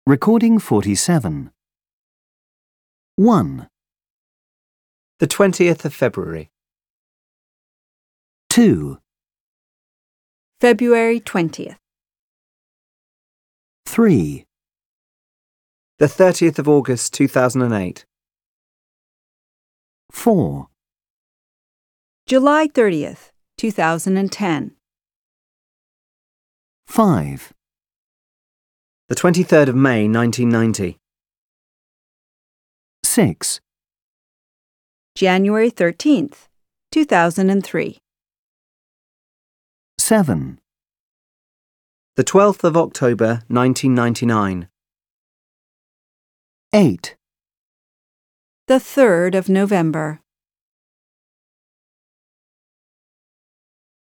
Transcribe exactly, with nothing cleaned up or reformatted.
Recording forty-seven. one, The twentieth of February. two, February twentieth. three, The thirtieth of August two thousand eight. four, July thirtieth, two thousand ten. five, The twenty-third of May nineteen ninety. six, January thirteenth, two thousand three. seven, The twelfth of October nineteen ninety-nine. eight, The third of November.